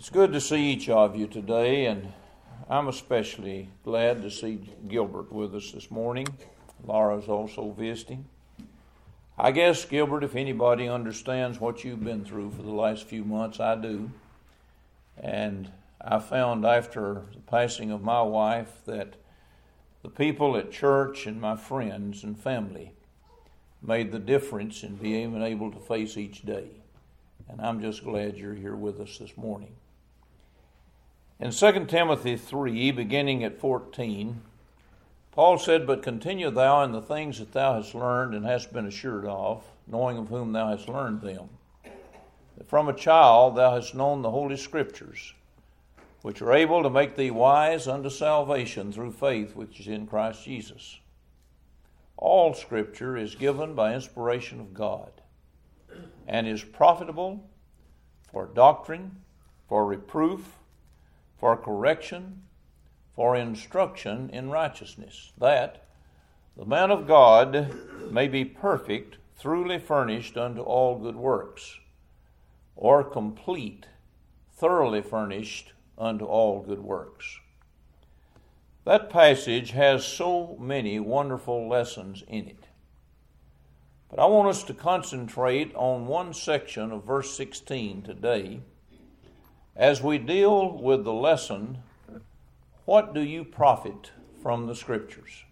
It's good to see each of you today, and I'm especially glad to see Gilbert with us this morning. Laura's also visiting. I guess, Gilbert, if anybody understands what you've been through for the last few months, I do. And I found after the passing of my wife that the people at church and my friends and family made the difference in being able to face each day. And I'm just glad you're here with us this morning. In 2 Timothy 3, beginning at 14, Paul said, "But continue thou in the things that thou hast learned and hast been assured of, knowing of whom thou hast learned them. That from a child thou hast known the Holy Scriptures, which are able to make thee wise unto salvation through faith which is in Christ Jesus. All Scripture is given by inspiration of God, and is profitable for doctrine, for reproof, for correction, for instruction in righteousness, that the man of God may be perfect, thoroughly furnished unto all good works," or complete, thoroughly furnished unto all good works. That passage has so many wonderful lessons in it. But I want us to concentrate on one section of verse 16 today as we deal with the lesson, "What do you profit from the Scriptures?"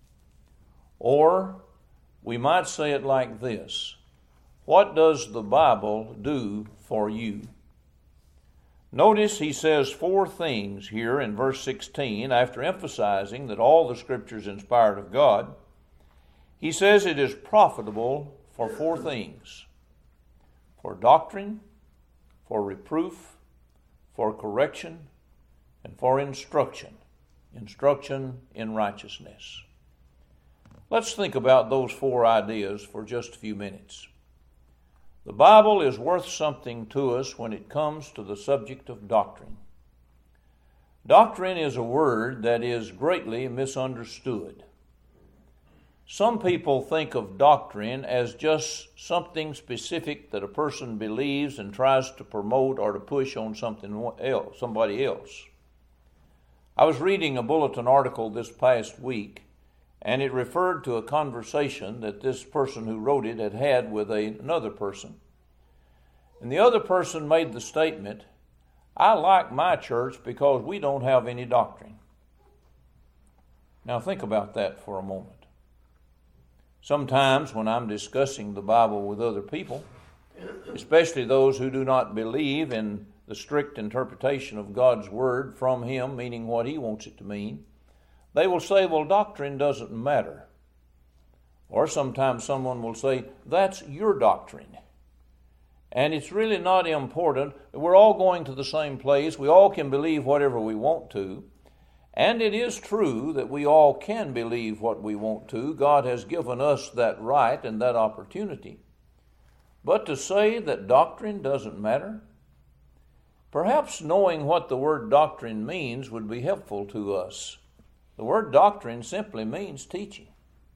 Or we might say it like this: "What does the Bible do for you?" Notice he says four things here in verse 16 after emphasizing that all the Scripture is inspired of God. He says it is profitable for four things: for doctrine, for reproof, for correction, and for instruction in righteousness. Let's think about those four ideas for just a few minutes. The Bible is worth something to us when it comes to the subject of doctrine. Doctrine is a word that is greatly misunderstood. Some people think of doctrine as just something specific that a person believes and tries to promote or to push on somebody else. I was reading a bulletin article this past week, and it referred to a conversation that this person who wrote it had had with another person. And the other person made the statement, "I like my church because we don't have any doctrine." Now think about that for a moment. Sometimes when I'm discussing the Bible with other people, especially those who do not believe in the strict interpretation of God's Word from Him, meaning what He wants it to mean, they will say, "Well, doctrine doesn't matter." Or sometimes someone will say, "That's your doctrine. And it's really not important. We're all going to the same place. We all can believe whatever we want to." And it is true that we all can believe what we want to. God has given us that right and that opportunity. But to say that doctrine doesn't matter, perhaps knowing what the word doctrine means would be helpful to us. The word doctrine simply means teaching.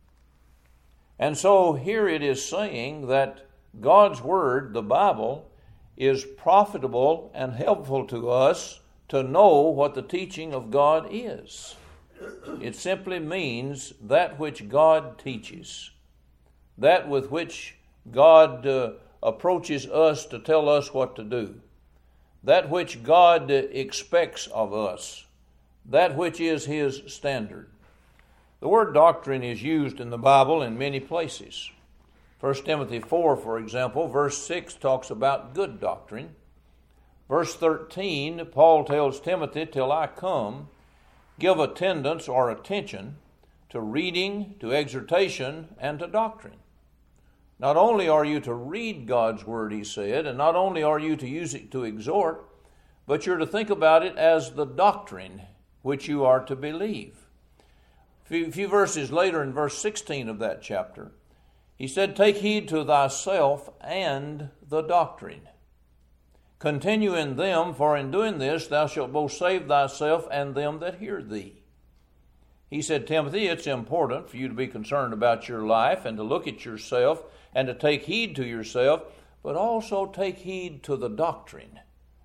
And so here it is saying that God's Word, the Bible, is profitable and helpful to us to know what the teaching of God is. It simply means that which God teaches, that with which God approaches us to tell us what to do, that which God expects of us, that which is His standard. The word doctrine is used in the Bible in many places. 1 Timothy 4, for example, verse 6 talks about good doctrine. Verse 13, Paul tells Timothy, "Till I come, give attendance or attention to reading, to exhortation, and to doctrine." Not only are you to read God's Word, he said, and not only are you to use it to exhort, but you're to think about it as the doctrine which you are to believe. A few verses later in verse 16 of that chapter, he said, "Take heed to thyself and the doctrine. Continue in them, for in doing this thou shalt both save thyself and them that hear thee." He said, "Timothy, it's important for you to be concerned about your life and to look at yourself and to take heed to yourself, but also take heed to the doctrine.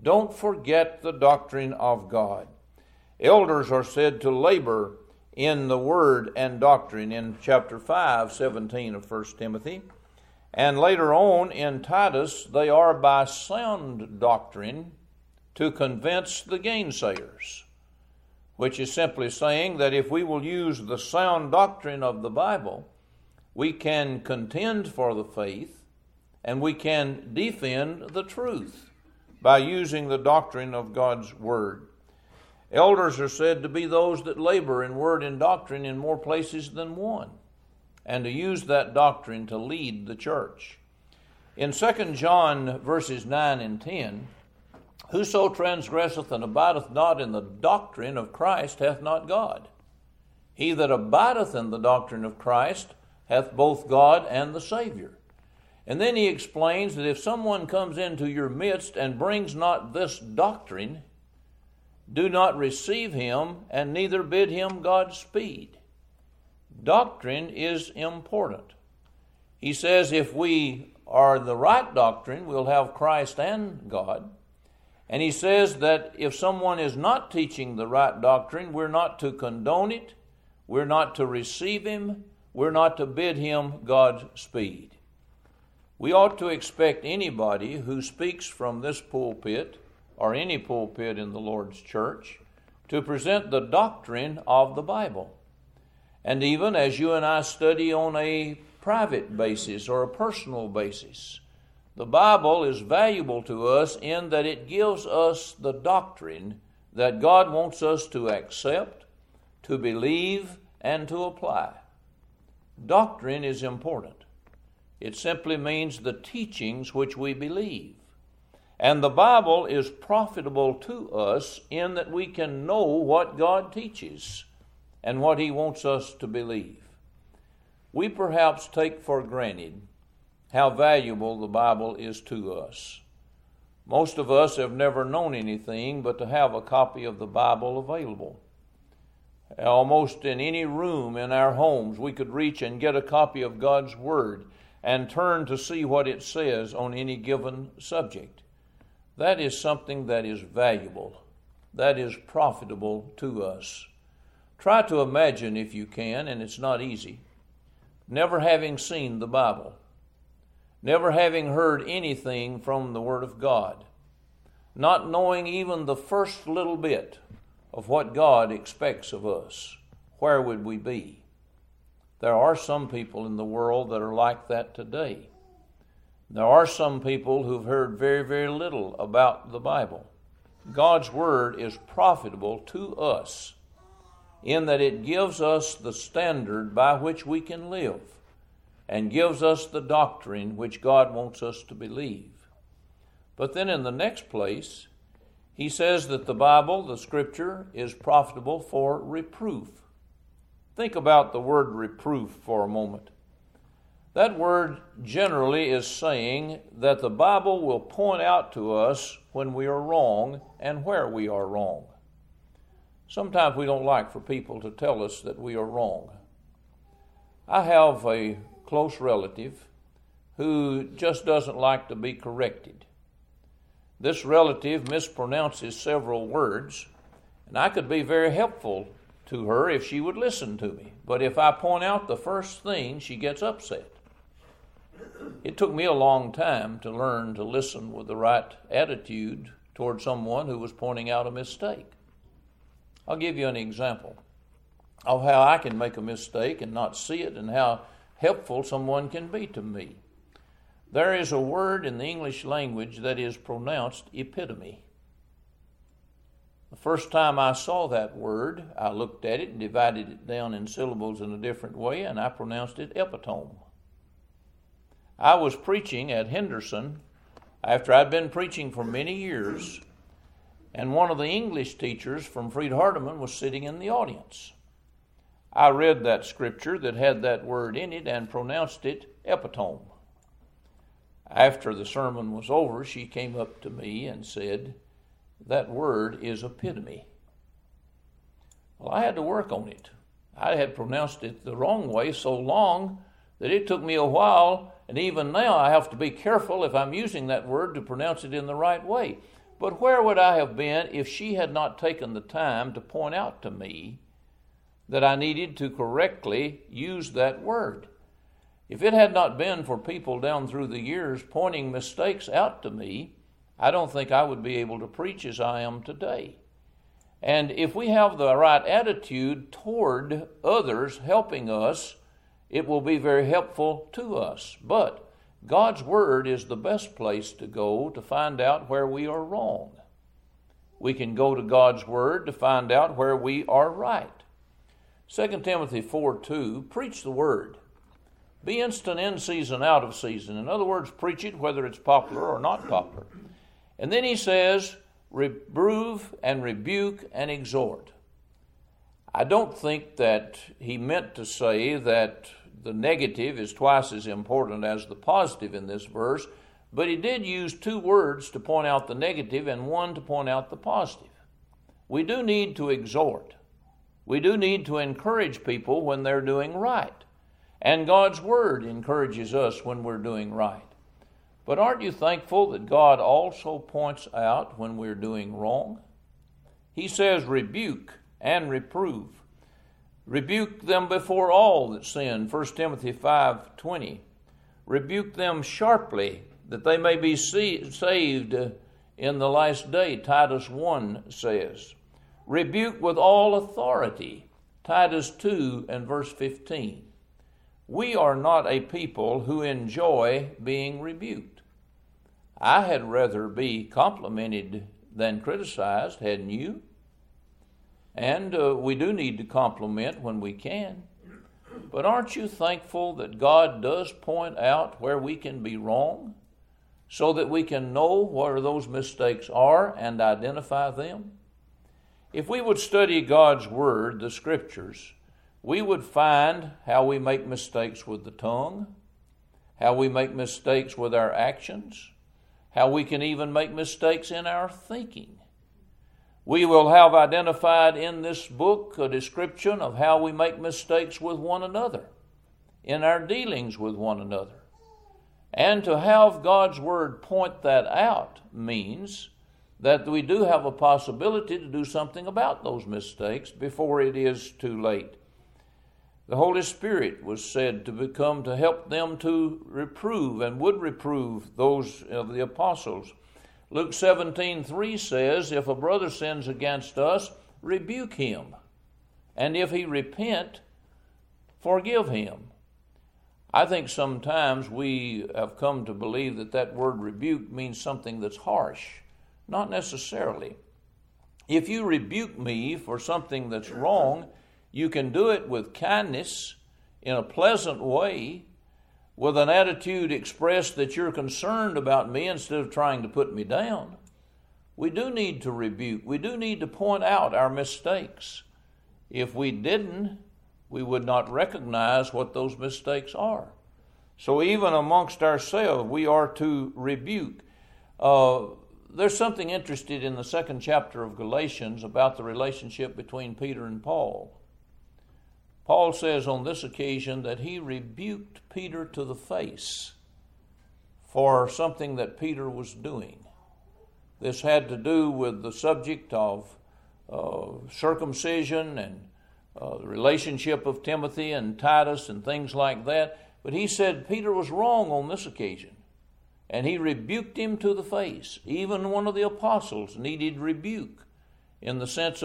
Don't forget the doctrine of God. Elders are said to labor in the word and doctrine in chapter 5:17 of 1 Timothy. And later on in Titus, they are by sound doctrine to convince the gainsayers, which is simply saying that if we will use the sound doctrine of the Bible, we can contend for the faith and we can defend the truth by using the doctrine of God's Word. Elders are said to be those that labor in word and doctrine in more places than one, and to use that doctrine to lead the church. In 2 John verses 9 and 10, whoso transgresseth and abideth not in the doctrine of Christ hath not God. He that abideth in the doctrine of Christ hath both God and the Savior. And then he explains that if someone comes into your midst and brings not this doctrine, do not receive him, and neither bid him Godspeed. Doctrine is important. He says if we are the right doctrine, we'll have Christ and God. And he says that if someone is not teaching the right doctrine, we're not to condone it, we're not to receive him, we're not to bid him Godspeed. We ought to expect anybody who speaks from this pulpit or any pulpit in the Lord's church to present the doctrine of the Bible. And even as you and I study on a private basis or a personal basis, the Bible is valuable to us in that it gives us the doctrine that God wants us to accept, to believe, and to apply. Doctrine is important. It simply means the teachings which we believe. And the Bible is profitable to us in that we can know what God teaches and what He wants us to believe. We perhaps take for granted how valuable the Bible is to us. Most of us have never known anything but to have a copy of the Bible available. Almost in any room in our homes, we could reach and get a copy of God's Word and turn to see what it says on any given subject. That is something that is valuable, that is profitable to us. Try to imagine, if you can, and it's not easy, never having seen the Bible, never having heard anything from the Word of God, not knowing even the first little bit of what God expects of us. Where would we be? There are some people in the world that are like that today. There are some people who've heard very, very little about the Bible. God's Word is profitable to us in that it gives us the standard by which we can live and gives us the doctrine which God wants us to believe. But then in the next place, he says that the Bible, the Scripture, is profitable for reproof. Think about the word reproof for a moment. That word generally is saying that the Bible will point out to us when we are wrong and where we are wrong. Sometimes we don't like for people to tell us that we are wrong. I have a close relative who just doesn't like to be corrected. This relative mispronounces several words, and I could be very helpful to her if she would listen to me. But if I point out the first thing, she gets upset. It took me a long time to learn to listen with the right attitude toward someone who was pointing out a mistake. I'll give you an example of how I can make a mistake and not see it, and how helpful someone can be to me. There is a word in the English language that is pronounced epitome. The first time I saw that word, I looked at it and divided it down in syllables in a different way, and I pronounced it epitome. I was preaching at Henderson after I'd been preaching for many years, and one of the English teachers from Freed-Hardeman was sitting in the audience. I read that scripture that had that word in it and pronounced it epitome. After the sermon was over, she came up to me and said, "That word is epitome." Well, I had to work on it. I had pronounced it the wrong way so long that it took me a while, and even now I have to be careful if I'm using that word to pronounce it in the right way. But where would I have been if she had not taken the time to point out to me that I needed to correctly use that word? If it had not been for people down through the years pointing mistakes out to me, I don't think I would be able to preach as I am today. And if we have the right attitude toward others helping us, it will be very helpful to us. But God's Word is the best place to go to find out where we are wrong. We can go to God's Word to find out where we are right. 2 Timothy 4:2, preach the Word. Be instant in season, out of season. In other words, preach it whether it's popular or not popular. And then he says, reprove and rebuke and exhort. I don't think that he meant to say that the negative is twice as important as the positive in this verse, but he did use two words to point out the negative and one to point out the positive. We do need to exhort. We do need to encourage people when they're doing right. And God's Word encourages us when we're doing right. But aren't you thankful that God also points out when we're doing wrong? He says, rebuke and reprove. Rebuke them before all that sin, 1 Timothy 5:20. Rebuke them sharply, that they may be saved in the last day, Titus 1 says. Rebuke with all authority, Titus 2 and verse 15. We are not a people who enjoy being rebuked. I had rather be complimented than criticized, hadn't you? And we do need to compliment when we can. But aren't you thankful that God does point out where we can be wrong so that we can know where those mistakes are and identify them? If we would study God's Word, the Scriptures, we would find how we make mistakes with the tongue, how we make mistakes with our actions, how we can even make mistakes in our thinking. We will have identified in this book a description of how we make mistakes with one another, in our dealings with one another. And to have God's Word point that out means that we do have a possibility to do something about those mistakes before it is too late. The Holy Spirit was said to become to help them to reprove and would reprove those of the apostles. Luke 17:3 says, if a brother sins against us, rebuke him. And if he repent, forgive him. I think sometimes we have come to believe that that word rebuke means something that's harsh. Not necessarily. If you rebuke me for something that's wrong, you can do it with kindness, in a pleasant way, with an attitude expressed that you're concerned about me instead of trying to put me down. We do need to rebuke. We do need to point out our mistakes. If we didn't, we would not recognize what those mistakes are. So even amongst ourselves, we are to rebuke. There's something interesting in the 2nd chapter of Galatians about the relationship between Peter and Paul. Paul says on this occasion that he rebuked Peter to the face for something that Peter was doing. This had to do with the subject of circumcision and the relationship of Timothy and Titus and things like that. But he said Peter was wrong on this occasion, and he rebuked him to the face. Even one of the apostles needed rebuke in the sense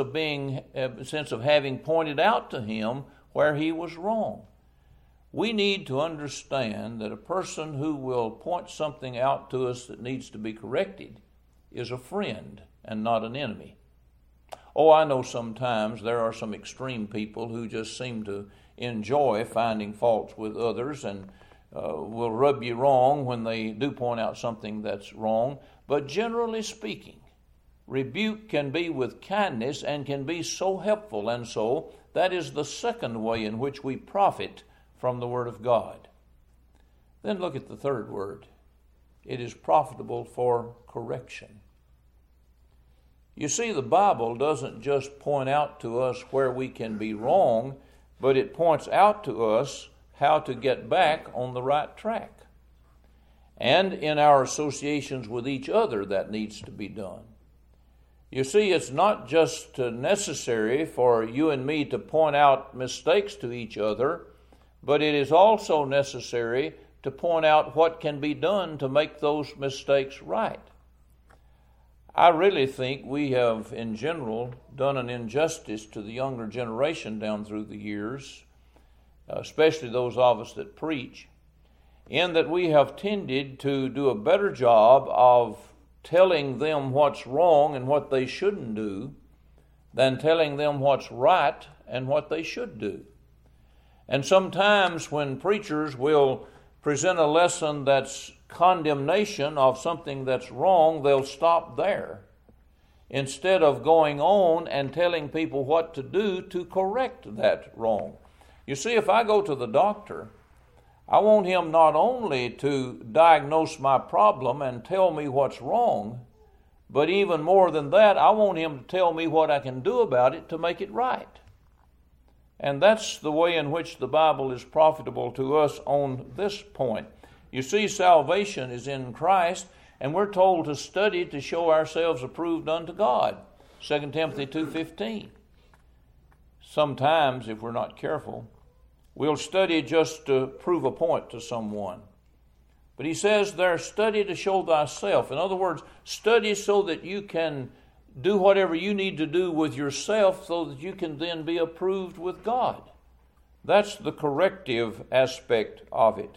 of having pointed out to him where he was wrong. We need to understand that a person who will point something out to us that needs to be corrected is a friend and not an enemy. Oh, I know sometimes there are some extreme people who just seem to enjoy finding faults with others and will rub you wrong when they do point out something that's wrong. But generally speaking, rebuke can be with kindness and can be so helpful, and so that is the second way in which we profit from the Word of God. Then look at the third word. It is profitable for correction. You see, the Bible doesn't just point out to us where we can be wrong, but it points out to us how to get back on the right track. And in our associations with each other, that needs to be done. You see, it's not just necessary for you and me to point out mistakes to each other, but it is also necessary to point out what can be done to make those mistakes right. I really think we have, in general, done an injustice to the younger generation down through the years, especially those of us that preach, in that we have tended to do a better job of telling them what's wrong and what they shouldn't do than telling them what's right and what they should do. And sometimes when preachers will present a lesson that's condemnation of something that's wrong, they'll stop there instead of going on and telling people what to do to correct that wrong. You see, if I go to the doctor, I want him not only to diagnose my problem and tell me what's wrong, but even more than that, I want him to tell me what I can do about it to make it right. And that's the way in which the Bible is profitable to us on this point. You see, salvation is in Christ, and we're told to study to show ourselves approved unto God. 2 Timothy 2:15. Sometimes, if we're not careful, we'll study just to prove a point to someone. But he says there, study to show thyself. In other words, study so that you can do whatever you need to do with yourself so that you can then be approved with God. That's the corrective aspect of it.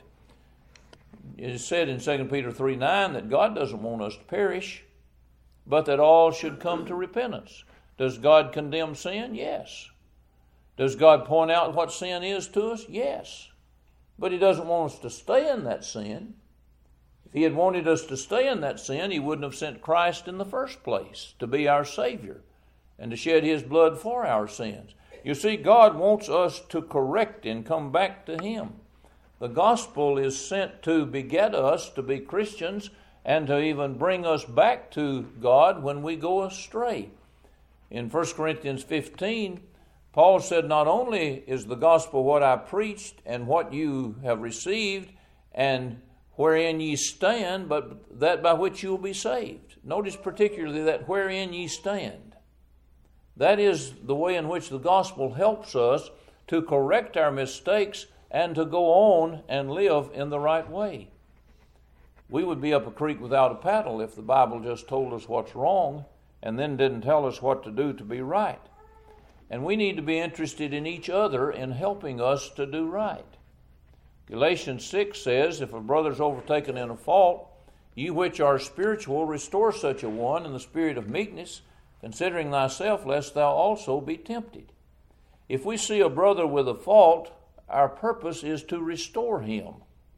It is said in 2 Peter 3:9 that God doesn't want us to perish, but that all should come to repentance. Does God condemn sin? Yes. Does God point out what sin is to us? Yes. But he doesn't want us to stay in that sin. If he had wanted us to stay in that sin, he wouldn't have sent Christ in the first place to be our Savior and to shed his blood for our sins. You see, God wants us to correct and come back to him. The gospel is sent to beget us to be Christians and to even bring us back to God when we go astray. In 1 Corinthians 15, Paul said, not only is the gospel what I preached and what you have received and wherein ye stand, but that by which you will be saved. Notice particularly that wherein ye stand. That is the way in which the gospel helps us to correct our mistakes and to go on and live in the right way. We would be up a creek without a paddle if the Bible just told us what's wrong and then didn't tell us what to do to be right. And we need to be interested in each other in helping us to do right. Galatians 6 says, if a brother's overtaken in a fault, you which are spiritual, restore such a one in the spirit of meekness, considering thyself, lest thou also be tempted. If we see a brother with a fault, our purpose is to restore him,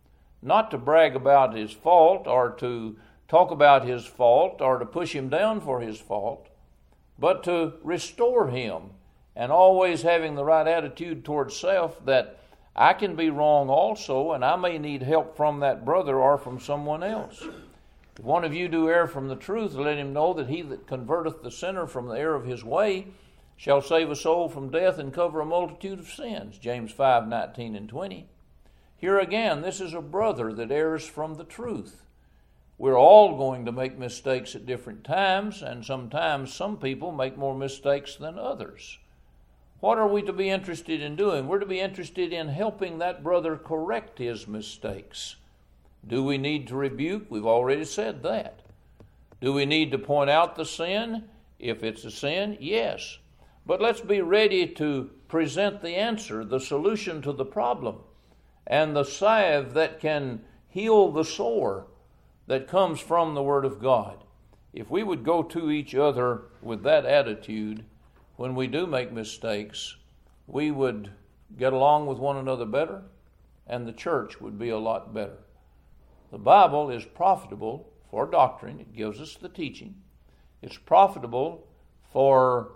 not to brag about his fault or to talk about his fault or to push him down for his fault, but to restore him, and always having the right attitude towards self that I can be wrong also, and I may need help from that brother or from someone else. If one of you do err from the truth, let him know that he that converteth the sinner from the error of his way shall save a soul from death and cover a multitude of sins. James 5:19 and 20. Here again, this is a brother that errs from the truth. We're all going to make mistakes at different times, and sometimes some people make more mistakes than others. What are we to be interested in doing? We're to be interested in helping that brother correct his mistakes. Do we need to rebuke? We've already said that. Do we need to point out the sin? If it's a sin, yes. But let's be ready to present the answer, the solution to the problem, and the salve that can heal the sore that comes from the Word of God. If we would go to each other with that attitude, when we do make mistakes, we would get along with one another better, and the church would be a lot better. The Bible is profitable for doctrine. It gives us the teaching. It's profitable for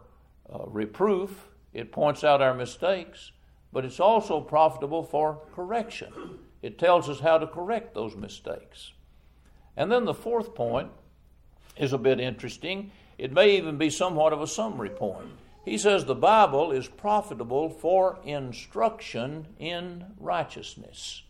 reproof. It points out our mistakes, but it's also profitable for correction. It tells us how to correct those mistakes. And then the fourth point is a bit interesting. It may even be somewhat of a summary point. He says the Bible is profitable for instruction in righteousness.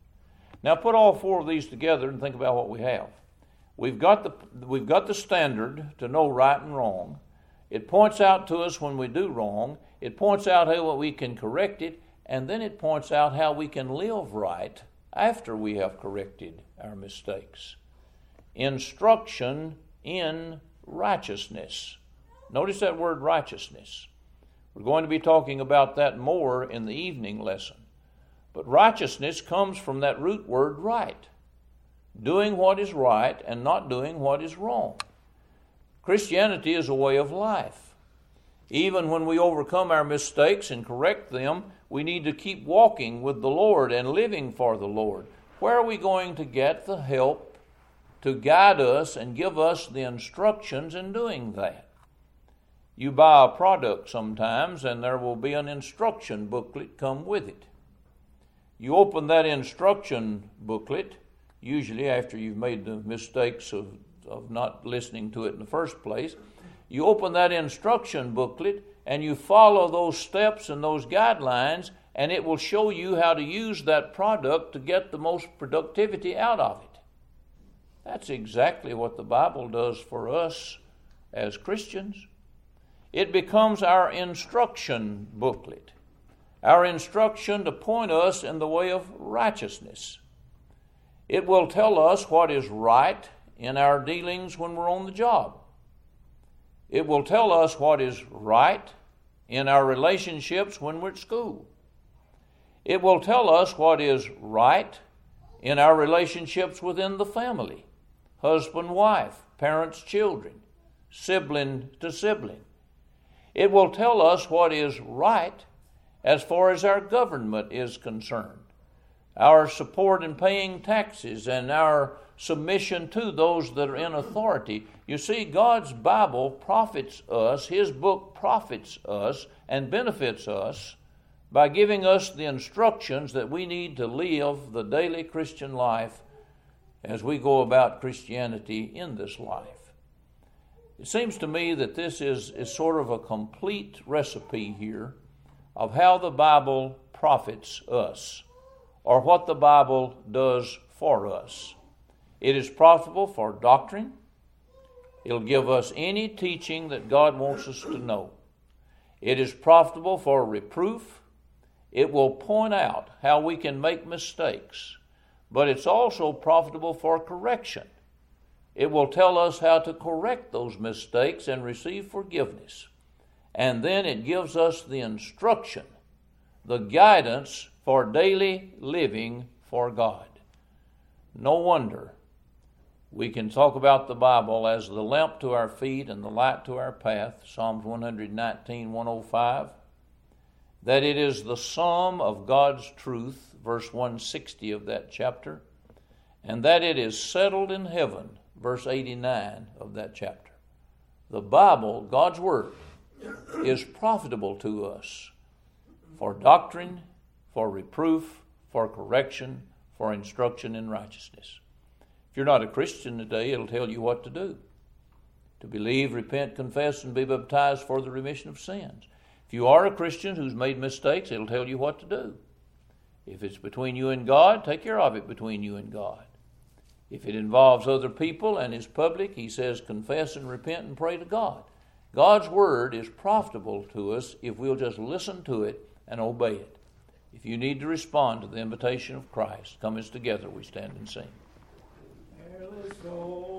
Now put all four of these together and think about what we have. We've got the standard to know right and wrong. It points out to us when we do wrong. It points out how we can correct it, and then it points out how we can live right after we have corrected our mistakes. Instruction in righteousness. Notice that word righteousness. We're going to be talking about that more in the evening lesson. But righteousness comes from that root word right. Doing what is right and not doing what is wrong. Christianity is a way of life. Even when we overcome our mistakes and correct them, we need to keep walking with the Lord and living for the Lord. Where are we going to get the help to guide us and give us the instructions in doing that? You buy a product sometimes and there will be an instruction booklet come with it. You open that instruction booklet, usually after you've made the mistakes of not listening to it in the first place. You open that instruction booklet and you follow those steps and those guidelines, and it will show you how to use that product to get the most productivity out of it. That's exactly what the Bible does for us as Christians. It becomes our instruction booklet, our instruction to point us in the way of righteousness. It will tell us what is right in our dealings when we're on the job. It will tell us what is right in our relationships when we're at school. It will tell us what is right in our relationships within the family, husband, wife, parents, children, sibling to sibling. It will tell us what is right as far as our government is concerned, our support in paying taxes and our submission to those that are in authority. You see, God's Bible profits us, His book profits us and benefits us by giving us the instructions that we need to live the daily Christian life as we go about Christianity in this life. It seems to me that this is sort of a complete recipe here of how the Bible profits us, or what the Bible does for us. It is profitable for doctrine. It'll give us any teaching that God wants us to know. It is profitable for reproof. It will point out how we can make mistakes. But it's also profitable for correction. It will tell us how to correct those mistakes and receive forgiveness. And then it gives us the instruction, the guidance for daily living for God. No wonder we can talk about the Bible as the lamp to our feet and the light to our path, Psalms 119, 105, that it is the sum of God's truth, verse 160 of that chapter, and that it is settled in heaven, verse 89 of that chapter. The Bible, God's Word, is profitable to us for doctrine, for reproof, for correction, for instruction in righteousness. If you're not a Christian today, it'll tell you what to do. To believe, repent, confess, and be baptized for the remission of sins. If you are a Christian who's made mistakes, it'll tell you what to do. If it's between you and God, take care of it between you and God. If it involves other people and is public, he says confess and repent and pray to God. God's Word is profitable to us if we'll just listen to it and obey it. If you need to respond to the invitation of Christ, come as together we stand and sing. Careless soul.